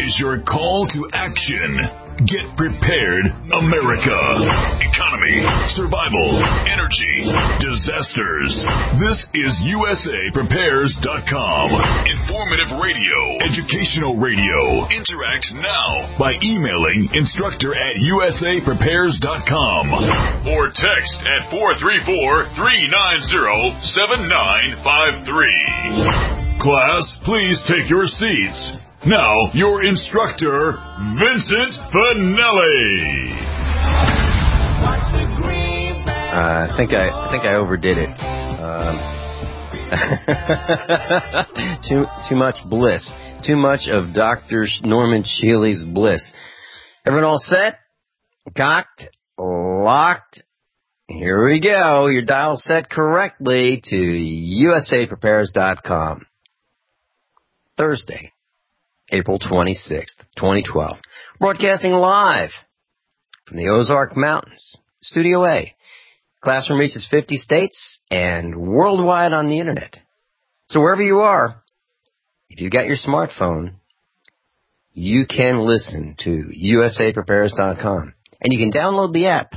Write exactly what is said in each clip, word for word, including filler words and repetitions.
is your call to action. Get prepared, America. Economy, survival, energy, disasters. This is U S A Prepares dot com. Informative radio, educational radio. Interact now by emailing instructor at U S A Prepares dot com or text at four three four, three nine zero, seven nine five three. Class, please take your seats. Now, your instructor, Vincent Finelli. Uh, I think I, I think I overdid it. Um, too too much bliss. Too much of Doctor Norman Shealy's bliss. Everyone all set? Cocked? Locked? Here we go. Your dial set correctly to U S A Prepares dot com. Thursday, April twenty-sixth, twenty twelve. Broadcasting live from the Ozark Mountains, Studio A. Classroom reaches fifty states and worldwide on the Internet. So wherever you are, if you got your smartphone, you can listen to U S A Prepares dot com. And you can download the app.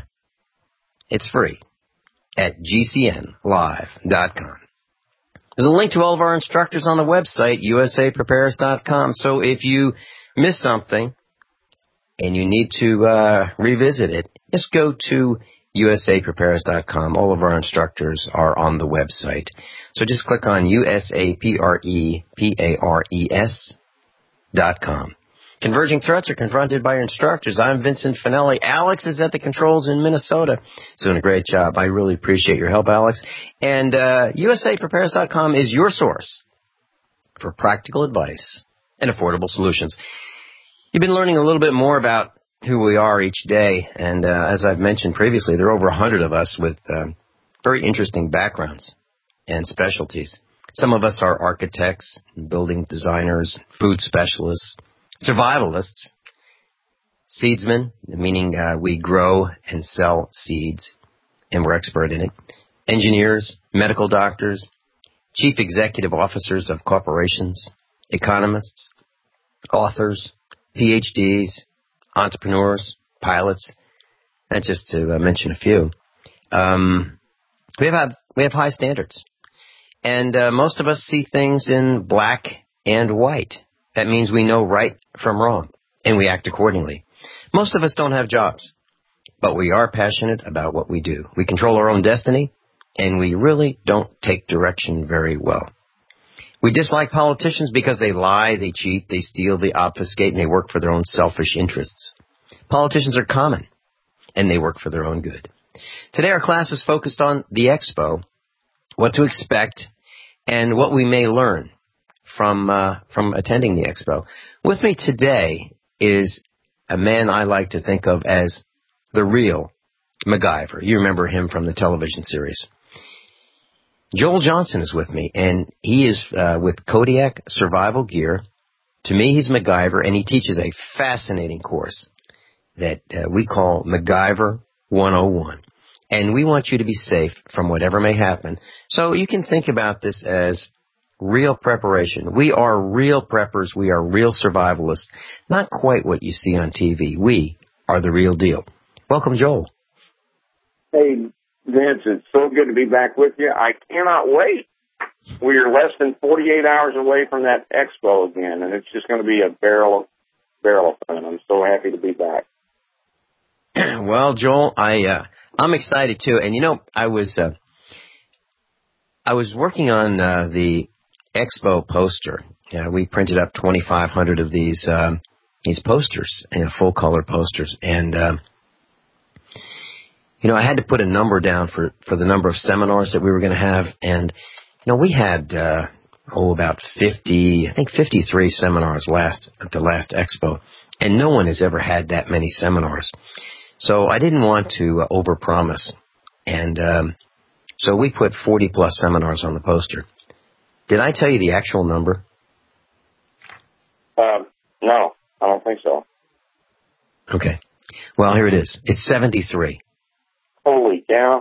It's free at G C N live dot com. There's a link to all of our instructors on the website, U S A Prepares dot com. So if you miss something and you need to uh, revisit it, just go to U S A Prepares dot com. All of our instructors are on the website. So just click on U S A P R E P A R E S dot com. Converging threats are confronted by your instructors. I'm Vincent Finelli. Alex is at the controls in Minnesota. He's doing a great job. I really appreciate your help, Alex. And uh, U S A Prepares dot com is your source for practical advice and affordable solutions. You've been learning a little bit more about who we are each day. And uh, as I've mentioned previously, there are over one hundred of us with uh, very interesting backgrounds and specialties. Some of us are architects, building designers, food specialists, survivalists, seedsmen, meaning uh, we grow and sell seeds, and we're expert in it, engineers, medical doctors, chief executive officers of corporations, economists, authors, P H Ds, entrepreneurs, pilots, and just to uh, mention a few. Um, we have we have high standards, and uh, most of us see things in black and white. That means we know right from wrong, and we act accordingly. Most of us don't have jobs, but we are passionate about what we do. We control our own destiny, and we really don't take direction very well. We dislike politicians because they lie, they cheat, they steal, they obfuscate, and they work for their own selfish interests. Politicians are common, and they work for their own good. Today our class is focused on the Expo, what to expect, and what we may learn from uh, from attending the Expo. With me today is a man I like to think of as the real MacGyver. You remember him from the television series. Joel Johnson is with me, and he is uh, with Kodiak Survival Gear. To me, he's MacGyver, and he teaches a fascinating course that uh, we call MacGyver one oh one. And we want you to be safe from whatever may happen. So you can think about this as real preparation. We are real preppers. We are real survivalists. Not quite what you see on T V. We are the real deal. Welcome, Joel. Hey, Vince, it's so good to be back with you. I cannot wait. We are less than forty-eight hours away from that Expo again, and it's just going to be a barrel of, barrel of fun. I'm so happy to be back. Well, Joel, I, uh, I'm excited, too. And, you know, I was uh, I was working on uh, the Expo poster. Yeah, we printed up twenty-five hundred of these um, these posters, you know, full color posters, and um, you know, I had to put a number down for for the number of seminars that we were going to have, and you know, we had uh, oh about fifty, I think fifty-three seminars last at the last Expo, and no one has ever had that many seminars. So I didn't want to uh, overpromise, and um, so we put forty plus seminars on the poster. Did I tell you the actual number? Um, no, I don't think so. Okay. Well, here it is. It's seventy-three. Holy cow.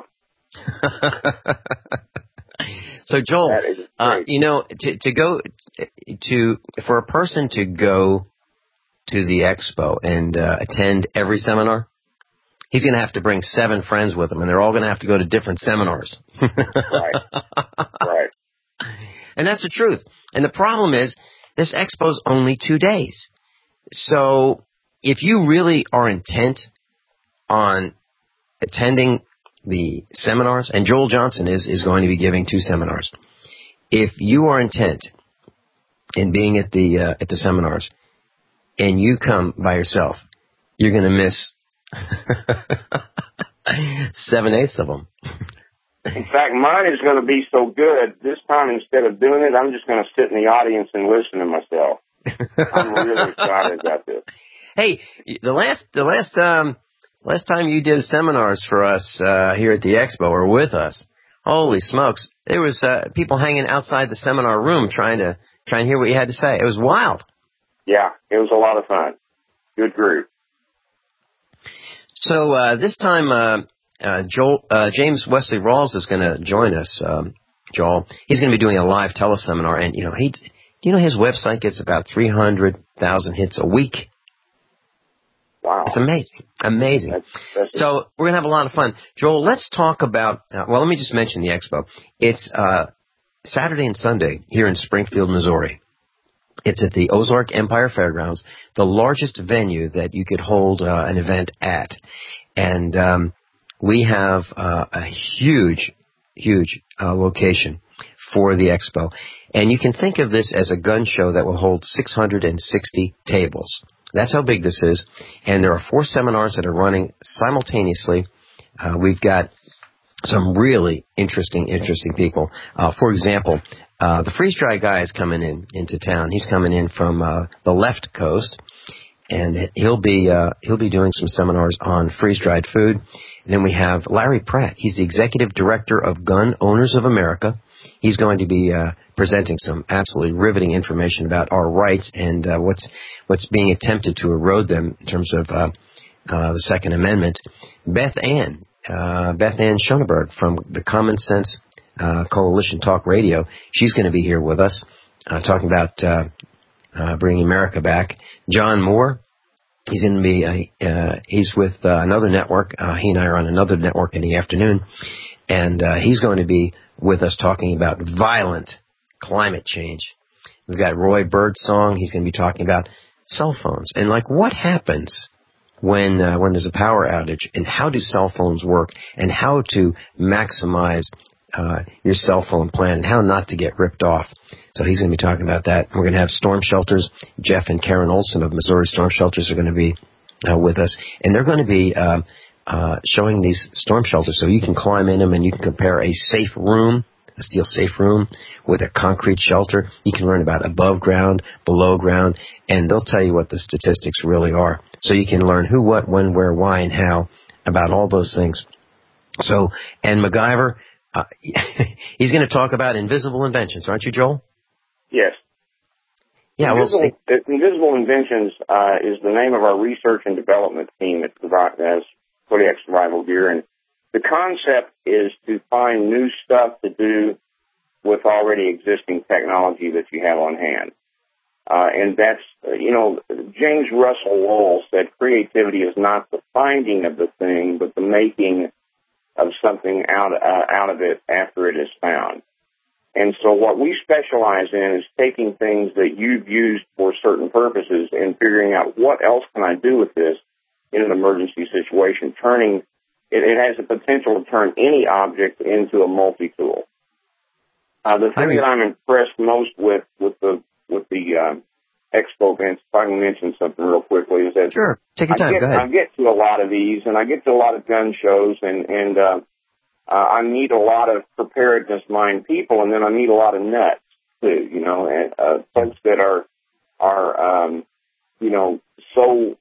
So, Joel, uh, you know, to, to go, to, for a person to go to the expo and uh, attend every seminar, he's going to have to bring seven friends with him, and they're all going to have to go to different seminars. Right. Right. And that's the truth. And the problem is, this expo's only two days. So if you really are intent on attending the seminars, and Joel Johnson is, is going to be giving two seminars. If you are intent in being at the uh, at the seminars, and you come by yourself, you're going to miss seven-eighths of them. In fact, mine is going to be so good, this time instead of doing it, I'm just going to sit in the audience and listen to myself. I'm really excited about this. Hey, the last the last um last time you did seminars for us uh, here at the expo or with us, holy smokes, there was uh, people hanging outside the seminar room trying to trying to hear what you had to say. It was wild. Yeah, it was a lot of fun. Good group. So uh, this time, uh, uh, Joel, uh, James Wesley Rawls is going to join us. Um, Joel, he's going to be doing a live teleseminar, and you know he, you know his website gets about three hundred thousand hits a week. Wow. It's amazing. Amazing. That's, that's so we're going to have a lot of fun. Joel, let's talk about, uh, well, let me just mention the expo. It's uh, Saturday and Sunday here in Springfield, Missouri. It's at the Ozark Empire Fairgrounds, the largest venue that you could hold uh, an event at. And um, we have uh, a huge, huge uh, location for the expo. And you can think of this as a gun show that will hold six hundred sixty tables. That's how big this is. And there are four seminars that are running simultaneously. Uh, we've got some really interesting, interesting people. Uh, for example, uh, the Freeze Dry guy is coming in into town. He's coming in from uh, the left coast, and he'll be uh, he'll be doing some seminars on freeze dried food. And then we have Larry Pratt. He's the executive director of Gun Owners of America. He's going to be uh, presenting some absolutely riveting information about our rights and uh, what's what's being attempted to erode them in terms of uh, uh, the Second Amendment. Beth Ann, uh, Beth Ann Schoenberg from the Common Sense uh, Coalition Talk Radio, she's going to be here with us uh, talking about uh, uh, bringing America back. John Moore, he's going to be uh, uh, he's with uh, another network. Uh, he and I are on another network in the afternoon, and uh, he's going to be with us talking about violent climate change. We've got Roy Birdsong. He's going to be talking about cell phones and like what happens when uh, when there's a power outage and how do cell phones work and how to maximize uh, your cell phone plan and how not to get ripped off. So he's going to be talking about that. We're going to have storm shelters. Jeff and Karen Olson of Missouri Storm Shelters are going to be uh, with us, and they're going to be uh, Uh, showing these storm shelters so you can climb in them and you can compare a safe room, a steel safe room, with a concrete shelter. You can learn about above ground, below ground, and they'll tell you what the statistics really are. So you can learn who, what, when, where, why, and how about all those things. So, and MacGyver, uh, he's going to talk about invisible inventions, aren't you, Joel? Yes. Yeah, Invisible, well, Invisible Inventions uh, is the name of our research and development team at as Kodiak Survival Gear, and the concept is to find new stuff to do with already existing technology that you have on hand. Uh, and that's, uh, you know, James Russell Lowell said creativity is not the finding of the thing, but the making of something out, uh, out of it after it is found. And so what we specialize in is taking things that you've used for certain purposes and figuring out what else can I do with this in an emergency situation. Turning it, it has the potential to turn any object into a multi-tool. Uh, the thing I mean, that I'm impressed most with with the with the uh, expo events, if I can mention something real quickly, is that sure, take your time. I get, Go ahead. I get to a lot of these, and I get to a lot of gun shows, and and uh, uh, I meet a lot of preparedness-minded people, and then I meet a lot of nuts too. You know, and uh, folks that are are um, you know so.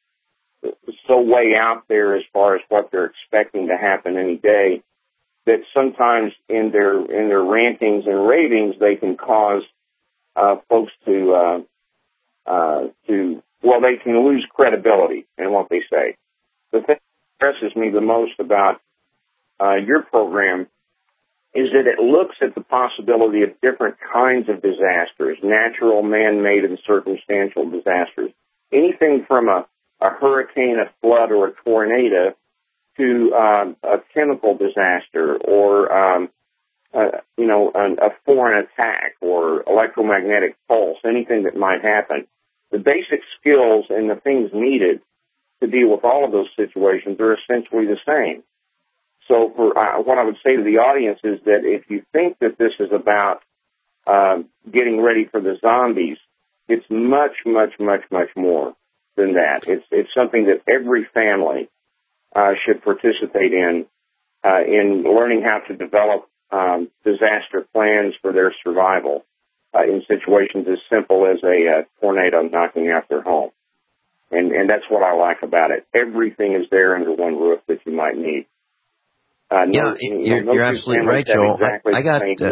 so way out there as far as what they're expecting to happen any day that sometimes in their in their rantings and ravings they can cause uh, folks to uh, uh, to well they can lose credibility in what they say. The thing that impresses me the most about uh, your program is that it looks at the possibility of different kinds of disasters, natural, man-made, and circumstantial disasters. anything from a, a hurricane, a flood, or a tornado to um, a chemical disaster or, um, uh, you know, an, a foreign attack or electromagnetic pulse, anything that might happen. The basic skills and the things needed to deal with all of those situations are essentially the same. So for uh, what I would say to the audience is that if you think that this is about uh, getting ready for the zombies, it's much, much, much, much more than that. It's it's something that every family uh, should participate in, uh, in learning how to develop um, disaster plans for their survival uh, in situations as simple as a uh, tornado knocking out their home. And, and that's what I like about it. Everything is there under one roof that you might need. Uh, yeah, no, you're, you know, you're absolutely right, Joel. Exactly I, I got, uh,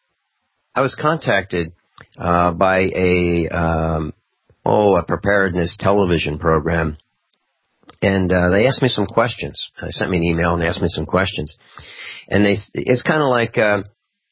I was contacted uh, by a um, oh a preparedness television program, and uh, they asked me some questions. They sent me an email and asked me some questions, and they it's kind of like, uh,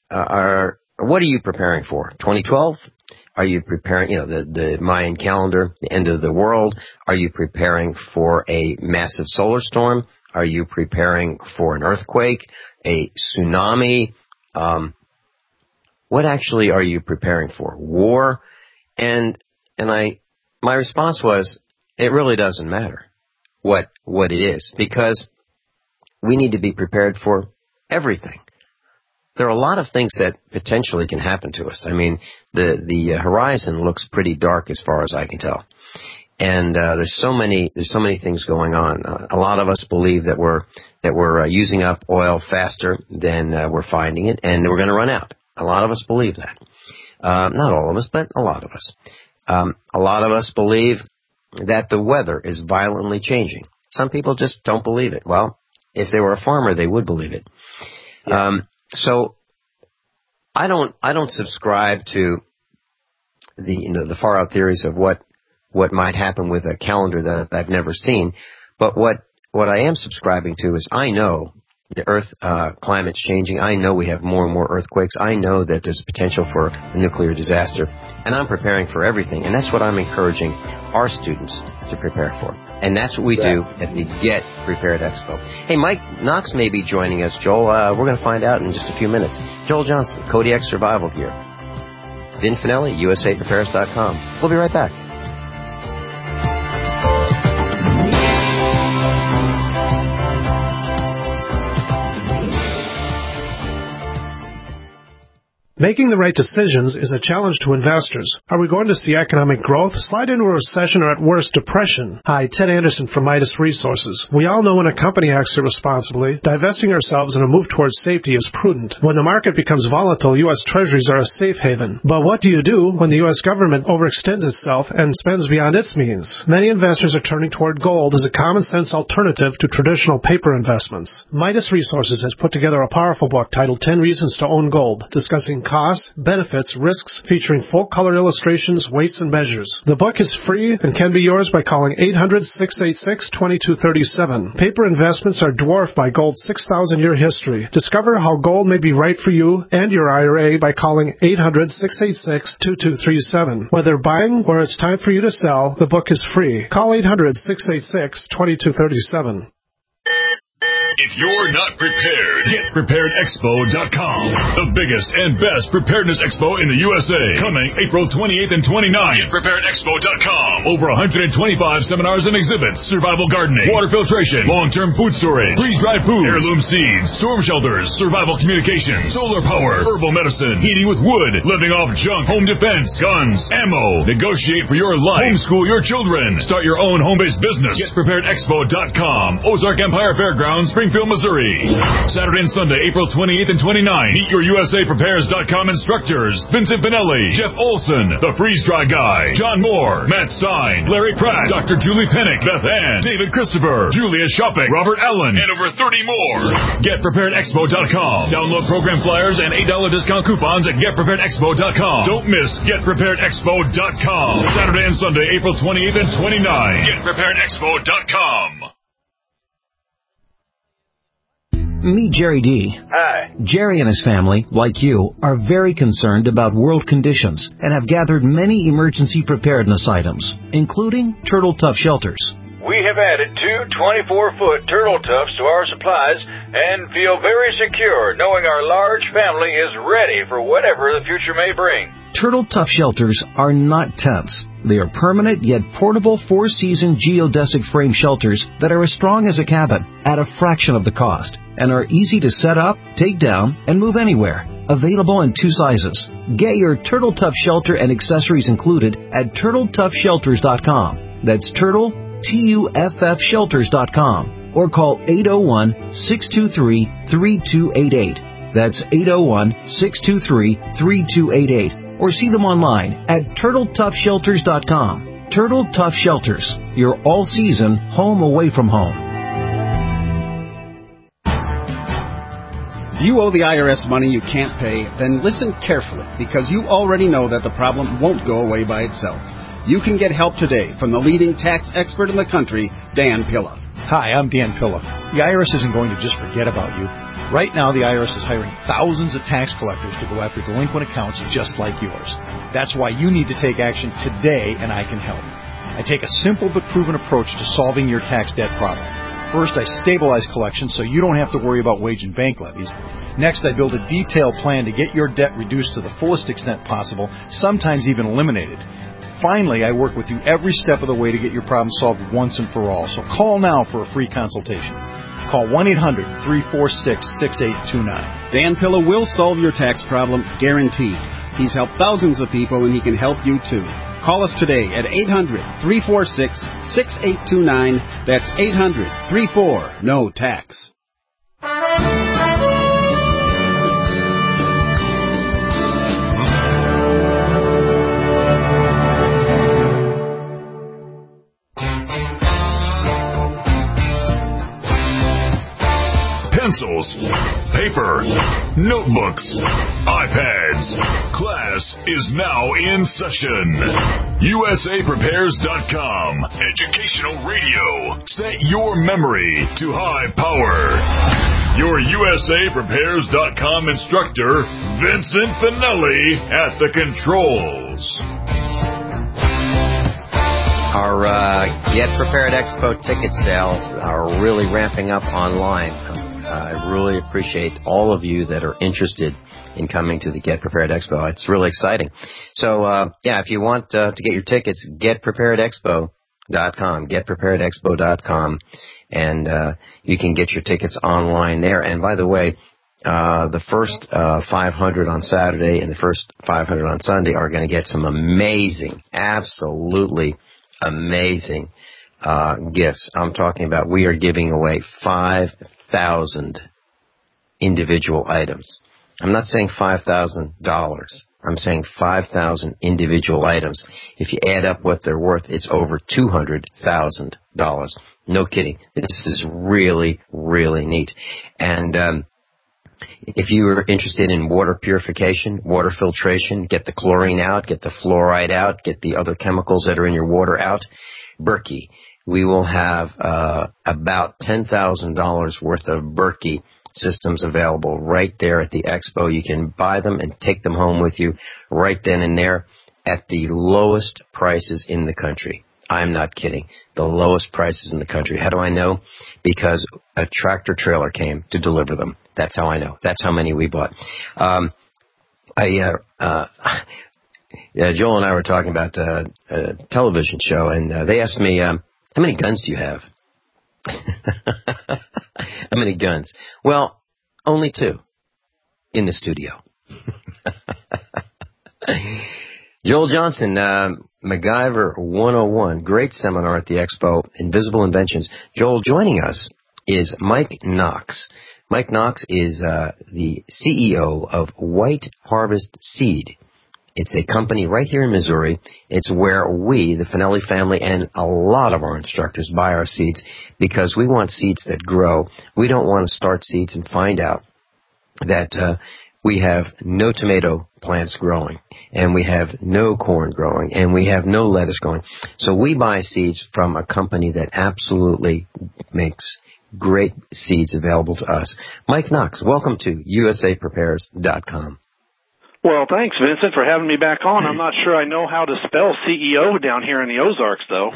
are what are you preparing for? twenty twelve? Are you preparing, you know, the, the Mayan calendar, the end of the world? Are you preparing for a massive solar storm? Are you preparing for an earthquake, a tsunami? Um, what actually are you preparing for? War? And and I, my response was, it really doesn't matter what what it is, because we need to be prepared for everything. There are a lot of things that potentially can happen to us. I mean, the the horizon looks pretty dark as far as I can tell, and uh, there's so many there's so many things going on. Uh, a lot of us believe that we're that we're uh, using up oil faster than uh, we're finding it, and we're going to run out. A lot of us believe that. Uh, not all of us, but a lot of us. Um, a lot of us believe that the weather is violently changing. Some people just don't believe it. Well, if they were a farmer, they would believe it. Yeah. Um, So I don't I don't subscribe to the you know, the far out theories of what what might happen with a calendar that I've never seen. But what what I am subscribing to is I know the Earth uh, climate's changing. I know we have more and more earthquakes. I know that there's a potential for a nuclear disaster, and I'm preparing for everything. And that's what I'm encouraging our students to prepare for. And that's what we do at the Get Prepared Expo. Hey, Mike Knox may be joining us, Joel. Uh, we're going to find out in just a few minutes. Joel Johnson, Kodiak Survival Gear. Vin Finelli, U S A Prepares dot com. We'll be right back. Making the right decisions is a challenge to investors. Are we going to see economic growth, slide into a recession, or at worst, depression? Hi, Ted Anderson from Midas Resources. We all know when a company acts irresponsibly, divesting ourselves in a move towards safety is prudent. When the market becomes volatile, U S Treasuries are a safe haven. But what do you do when the U S government overextends itself and spends beyond its means? Many investors are turning toward gold as a common-sense alternative to traditional paper investments. Midas Resources has put together a powerful book titled ten Reasons to Own Gold, discussing costs, benefits, risks, featuring full-color illustrations, weights, and measures. The book is free and can be yours by calling eight hundred, six eight six, two two three seven. Paper investments are dwarfed by gold's six thousand year history. Discover how gold may be right for you and your I R A by calling eight hundred, six eight six, two two three seven. Whether buying or it's time for you to sell, the book is free. Call eight hundred, six eight six, two two three seven. If you're not prepared, get prepared expo dot com. The biggest and best preparedness expo in the U S A. Coming April twenty-eighth and twenty-ninth. Get prepared expo dot com. Over one hundred twenty-five seminars and exhibits. Survival gardening, water filtration, long-term food storage, freeze-dried food, heirloom seeds, storm shelters, survival communications, solar power, herbal medicine, heating with wood, living off junk, home defense, guns, ammo. Negotiate for your life. Homeschool your children. Start your own home-based business. Get prepared expo dot com. Ozark Empire Fairgrounds, Springfield, Missouri. Saturday and Sunday, April twenty-eighth and twenty-ninth. Meet your U S A Prepares dot com instructors. Vincent Finelli, Jeff Olson, The Freeze Dry Guy, John Moore, Matt Stein, Larry Pratt, Doctor Julie Pennick, Beth Ann, David Christopher, Julia Shopping, Robert Allen, and over thirty more. Get prepared expo dot com. Download program flyers and eight dollars discount coupons at get prepared expo dot com. Don't miss get prepared expo dot com. Saturday and Sunday, April twenty-eighth and twenty-ninth. get prepared expo dot com. Meet Jerry D. Hi. Jerry and his family, like you, are very concerned about world conditions and have gathered many emergency preparedness items, including Turtle Tough shelters. We have added two twenty-four-foot Turtle Toughs to our supplies and feel very secure knowing our large family is ready for whatever the future may bring. Turtle Tough shelters are not tents. They are permanent yet portable four-season geodesic frame shelters that are as strong as a cabin at a fraction of the cost and are easy to set up, take down, and move anywhere. Available in two sizes. Get your Turtle Tough shelter and accessories included at turtle tough shelters dot com. That's Turtle, T U F F shelters dot com. Or call eight oh one, six two three, three two eight eight. That's eight oh one, six two three, three two eight eight. Or see them online at turtle tough shelters dot com. Turtle Tough Shelters, your all-season home away from home. If you owe the I R S money you can't pay, then listen carefully, because you already know that the problem won't go away by itself. You can get help today from the leading tax expert in the country, Dan Pilla. Hi, I'm Dan Pilla. The I R S isn't going to just forget about you. Right now, the I R S is hiring thousands of tax collectors to go after delinquent accounts just like yours. That's why you need to take action today, and I can help. I take a simple but proven approach to solving your tax debt problem. First, I stabilize collections so you don't have to worry about wage and bank levies. Next, I build a detailed plan to get your debt reduced to the fullest extent possible, sometimes even eliminated. Finally, I work with you every step of the way to get your problem solved once and for all. So call now for a free consultation. Call one eight hundred, three four six, six eight two nine. Dan Pilla will solve your tax problem, guaranteed. He's helped thousands of people, and he can help you too. Call us today at eight hundred, three four six, six eight two nine. That's eight hundred, three four, N O tax. Pencils, paper, notebooks, iPads. Class is now in session. U S A Prepares dot com. Educational radio. Set your memory to high power. Your U S A Prepares dot com instructor, Vincent Finelli, at the controls. Our uh, Get Prepared Expo ticket sales are really ramping up online. I really appreciate all of you that are interested in coming to the Get Prepared Expo. It's really exciting. So, uh, yeah, if you want uh, to get your tickets, get prepared expo dot com, get prepared expo dot com, and uh, you can get your tickets online there. And by the way, uh, the first uh, five hundred on Saturday and the first five hundred on Sunday are going to get some amazing, absolutely amazing uh, gifts. I'm talking about we are giving away five thousand individual items. I'm not saying five thousand dollars. I'm saying five thousand individual items. If you add up what they're worth, it's over two hundred thousand dollars. No kidding. This is really, really neat. And um, if you are interested in water purification, water filtration, get the chlorine out, get the fluoride out, get the other chemicals that are in your water out, Berkey. We will have uh, about ten thousand dollars worth of Berkey systems available right there at the expo. You can buy them and take them home with you right then and there at the lowest prices in the country. I'm not kidding. The lowest prices in the country. How do I know? Because a tractor trailer came to deliver them. That's how I know. That's how many we bought. Um, I, uh, uh, yeah, Joel and I were talking about uh, a television show, and uh, they asked me, um, how many guns do you have? How many guns? Well, only two in the studio. Joel Johnson, uh, MacGyver one oh one, great seminar at the Expo, Invisible Inventions. Joel, joining us is Mike Knox. Mike Knox is uh, the C E O of White Harvest Seed. It's a company right here in Missouri. It's where we, the Finelli family, and a lot of our instructors buy our seeds because we want seeds that grow. We don't want to start seeds and find out that uh, we have no tomato plants growing, and we have no corn growing, and we have no lettuce growing. So we buy seeds from a company that absolutely makes great seeds available to us. Mike Knox, welcome to U S A Prepares dot com. Well, thanks, Vincent, for having me back on. I'm not sure I know how to spell C E O down here in the Ozarks, though.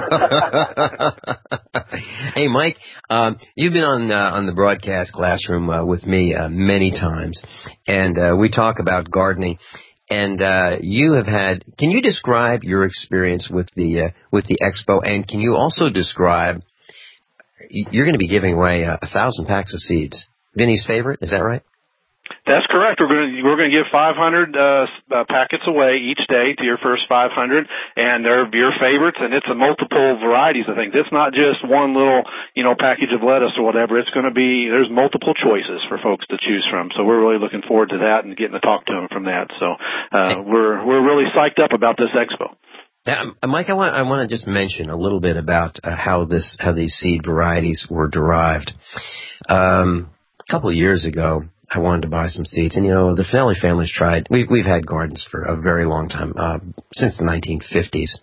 Hey, Mike, um, you've been on uh, on the broadcast classroom uh, with me uh, many times, and uh, we talk about gardening. And uh, you have had. Can you describe your experience with the uh, with the expo? And can you also describe? You're going to be giving away a, a thousand packs of seeds. Vinny's favorite, is that right? That's correct. We're going to we're going to give five hundred uh, uh, packets away each day to your first five hundred, and they're your favorites. And it's a multiple varieties of things. It's not just one little you know package of lettuce or whatever. It's going to be there's multiple choices for folks to choose from. So we're really looking forward to that and getting to talk to them from that. So uh, we're we're really psyched up about this expo. Yeah, Mike, I want I want to just mention a little bit about uh, how this how these seed varieties were derived. Um, a couple of years ago, I wanted to buy some seeds, and you know the Finelli family's tried. We've we've had gardens for a very long time, uh, since the nineteen fifties,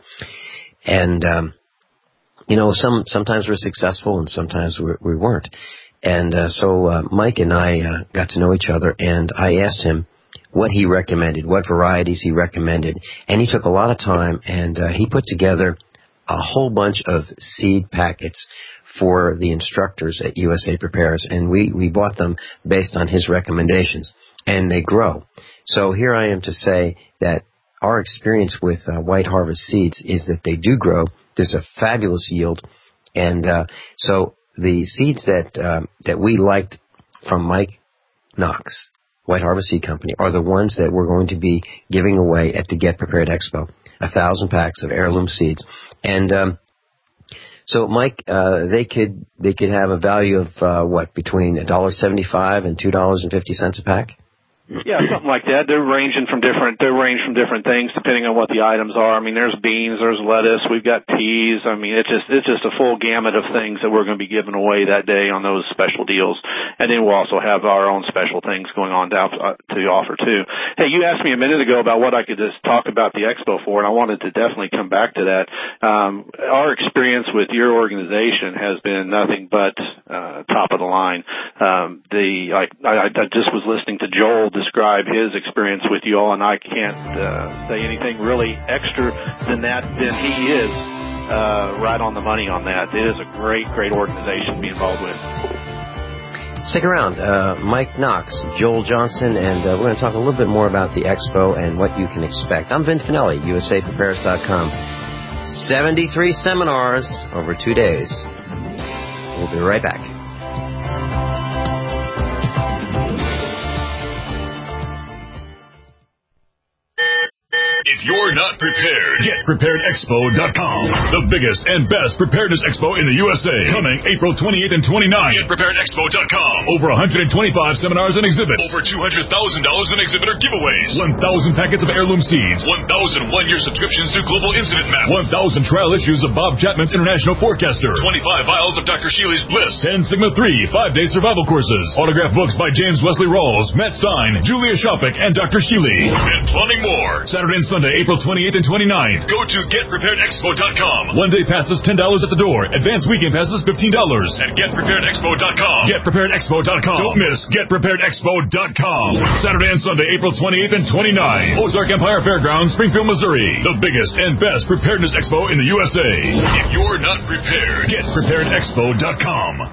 and um, you know some sometimes we're successful and sometimes we, we weren't. And uh, so uh, Mike and I uh, got to know each other, and I asked him what he recommended, what varieties he recommended, and he took a lot of time, and uh, he put together a whole bunch of seed packets for the instructors at U S A Prepares, and we, we bought them based on his recommendations, and they grow. So here I am to say that our experience with uh, White Harvest seeds is that they do grow. There's a fabulous yield, and uh, so the seeds that uh, that we liked from Mike Knox, White Harvest Seed Company, are the ones that we're going to be giving away at the Get Prepared Expo, a thousand packs of heirloom seeds. And um, so, Mike, uh, they could they could have a value of, uh, what, between one dollar seventy-five and two dollars and fifty cents a pack? Yeah, something like that. They're ranging from different. They're ranged from different things depending on what the items are. I mean, there's beans, there's lettuce, we've got peas. I mean, it's just it's just a full gamut of things that we're going to be giving away that day on those special deals. And then we'll also have our own special things going on to, uh, to offer too. Hey, you asked me a minute ago about what I could just talk about the expo for, and I wanted to definitely come back to that. Um, our experience with your organization has been nothing but uh, top of the line. Um, the I, I, I just was listening to Joel describe his experience with you all, and I can't uh, say anything really extra than that than he is uh, right on the money on that. It is a great, great organization to be involved with. Stick around. Uh, Mike Knox, Joel Johnson, and uh, we're going to talk a little bit more about the expo and what you can expect. I'm Vin Finelli, U S A Prepares dot com. seventy-three seminars over two days. We'll be right back. If you're not prepared, get prepared expo dot com. The biggest and best preparedness expo in the U S A. Coming April twenty-eighth and twenty-ninth. get prepared expo dot com. Over one hundred twenty-five seminars and exhibits. Over two hundred thousand dollars in exhibitor giveaways. one thousand packets of heirloom seeds. one thousand one-year subscriptions to Global Incident Map. one thousand trial issues of Bob Chapman's International Forecaster. twenty-five vials of Doctor Sheely's Bliss. ten Sigma three five-day survival courses. Autographed books by James Wesley Rawls, Matt Stein, Julia Shopik, and Doctor Sheely. And plenty more. Saturday and Sunday, April twenty-eighth and twenty-ninth. Go to get prepared expo dot com. One-day passes ten dollars at the door. Advanced weekend passes fifteen dollars. At get prepared expo dot com. get prepared expo dot com. Don't miss get prepared expo dot com. Saturday and Sunday, April twenty-eighth and twenty-ninth. Ozark Empire Fairgrounds, Springfield, Missouri. The biggest and best preparedness expo in the U S A. If you're not prepared, get prepared expo dot com.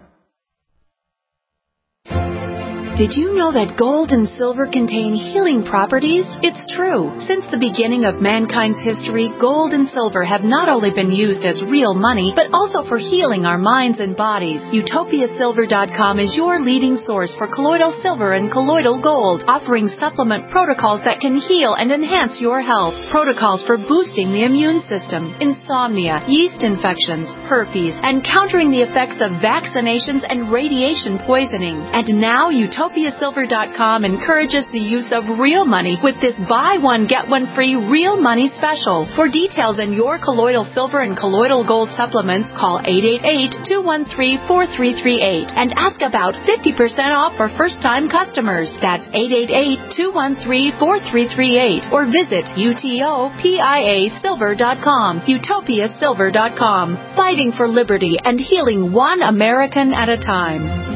Did you know that gold and silver contain healing properties? It's true. Since the beginning of mankind's history, gold and silver have not only been used as real money, but also for healing our minds and bodies. Utopia Silver dot com is your leading source for colloidal silver and colloidal gold, offering supplement protocols that can heal and enhance your health. Protocols for boosting the immune system, insomnia, yeast infections, herpes, and countering the effects of vaccinations and radiation poisoning. And now Utopia Utopia Silver dot com encourages the use of real money with this buy one, get one free real money special. For details on your colloidal silver and colloidal gold supplements, call eight eight eight, two one three, four three three eight and ask about fifty percent off for first-time customers. That's eight eight eight, two one three, four three three eight or visit Utopia Silver dot com. Utopia Silver dot com. Fighting for liberty and healing one American at a time.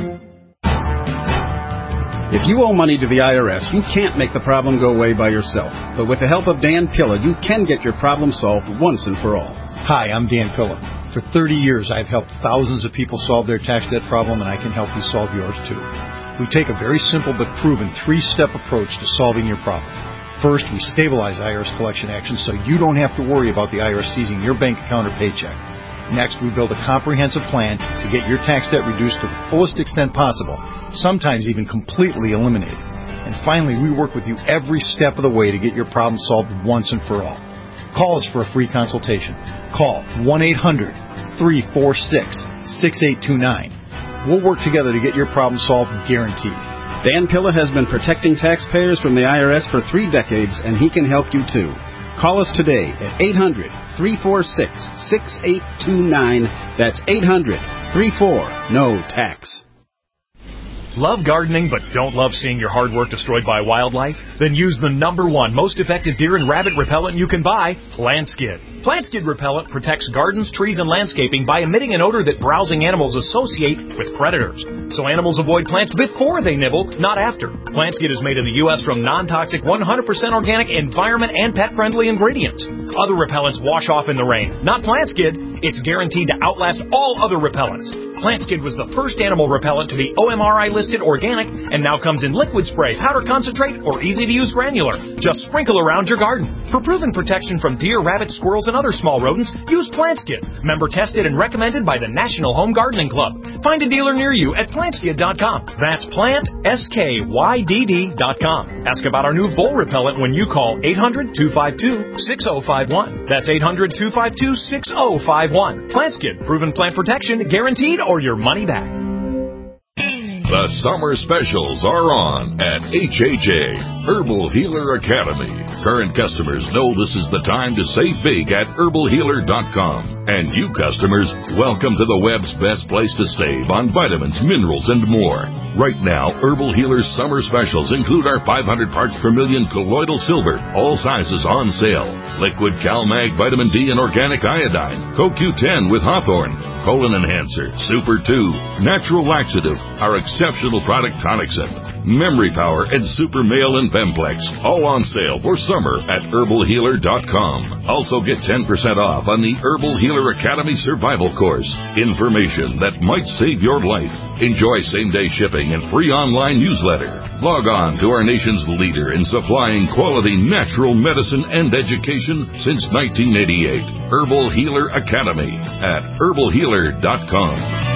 If you owe money to the I R S, you can't make the problem go away by yourself. But with the help of Dan Pilla, you can get your problem solved once and for all. Hi, I'm Dan Pilla. For thirty years, I've helped thousands of people solve their tax debt problem, and I can help you solve yours too. We take a very simple but proven three-step approach to solving your problem. First, we stabilize I R S collection actions so you don't have to worry about the I R S seizing your bank account or paycheck. Next, we build a comprehensive plan to get your tax debt reduced to the fullest extent possible, sometimes even completely eliminated. And finally, we work with you every step of the way to get your problem solved once and for all. Call us for a free consultation. Call one eight hundred, three four six, six eight two nine. We'll work together to get your problem solved, guaranteed. Dan Pilla has been protecting taxpayers from the I R S for three decades, and he can help you too. Call us today at eight hundred, three four six, six eight two nine. That's eight hundred, three four, N O T A X. Love gardening but don't love seeing your hard work destroyed by wildlife? Then use the number one most effective deer and rabbit repellent you can buy, Plant Skid. Plant Skid repellent protects gardens, trees, and landscaping by emitting an odor that browsing animals associate with predators. So animals avoid plants before they nibble, not after. Plant Skid is made in the U S from non-toxic, one hundred percent organic, environment, and pet-friendly ingredients. Other repellents wash off in the rain. Not Plant Skid. It's guaranteed to outlast all other repellents. Plant Skid was the first animal repellent to be O M R I listed organic and now comes in liquid spray, powder concentrate, or easy-to-use granular. Just sprinkle around your garden. For proven protection from deer, rabbits, squirrels, and other small rodents, use Plant Skid. Member tested and recommended by the National Home Gardening Club. Find a dealer near you at plant skid dot com. That's plant, S K Y D D dot com. Ask about our new vole repellent when you call eight hundred, two five two, six oh five one. That's eight hundred, two five two, six oh five one. Plant Skid. Proven plant protection, guaranteed, or your money back. The summer specials are on at H H A, Herbal Healer Academy. Current customers know this is the time to save big at herbal healer dot com. And you customers, welcome to the web's best place to save on vitamins, minerals, and more. Right now, Herbal Healer's summer specials include our five hundred parts per million colloidal silver, all sizes on sale. Liquid CalMag Vitamin D and Organic Iodine, Co Q ten with Hawthorne, Colon Enhancer, Super two, Natural Laxative, our exceptional product Tonicsyn, Memory Power, and Super Male and Bemplex, all on sale for summer at herbal healer dot com. Also get ten percent off on the Herbal Healer Academy Survival Course. Information that might save your life. Enjoy same-day shipping and free online newsletter. Log on to our nation's leader in supplying quality natural medicine and education since nineteen eighty-eight. Herbal Healer Academy at herbal healer dot com.